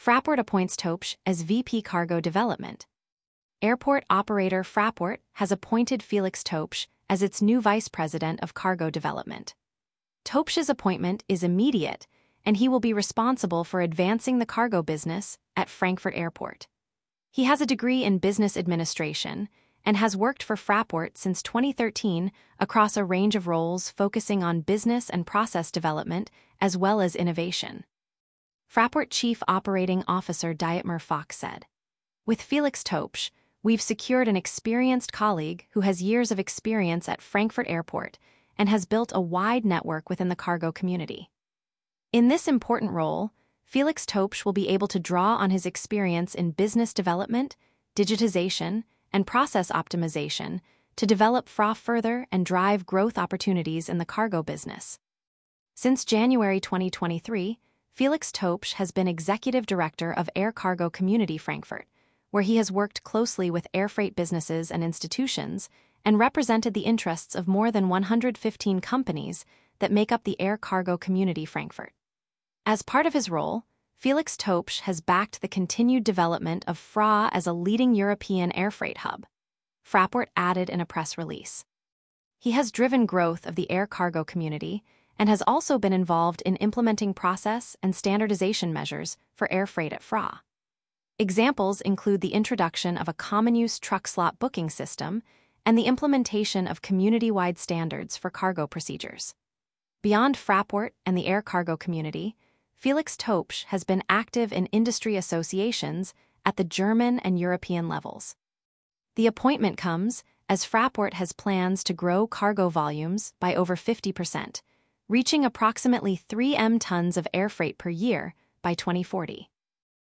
Fraport appoints Topsch as VP Cargo Development. Airport operator Fraport has appointed Felix Topsch as its new Vice President of Cargo Development. Topsch's appointment is immediate, and he will be responsible for advancing the cargo business at Frankfurt Airport. He has a degree in business administration and has worked for Fraport since 2013 across a range of roles focusing on business and process development as well as innovation. Fraport Chief Operating Officer Dietmar Fox said, "With Felix Topsch, we've secured an experienced colleague who has years of experience at Frankfurt Airport and has built a wide network within the cargo community. In this important role, Felix Topsch will be able to draw on his experience in business development, digitization, and process optimization to develop FRA further and drive growth opportunities in the cargo business." Since January 2023, Felix Topsch has been Executive Director of Air Cargo Community Frankfurt, where he has worked closely with air freight businesses and institutions and represented the interests of more than 115 companies that make up the Air Cargo Community Frankfurt. As part of his role, Felix Topsch has backed the continued development of FRA as a leading European air freight hub, Fraport added in a press release. He has driven growth of the air cargo community and has also been involved in implementing process and standardization measures for air freight at FRA. Examples include the introduction of a common-use truck slot booking system and the implementation of community-wide standards for cargo procedures. Beyond Fraport and the air cargo community, Felix Topsch has been active in industry associations at the German and European levels. The appointment comes as Fraport has plans to grow cargo volumes by over 50%, reaching approximately 3 M tons of air freight per year by 2040.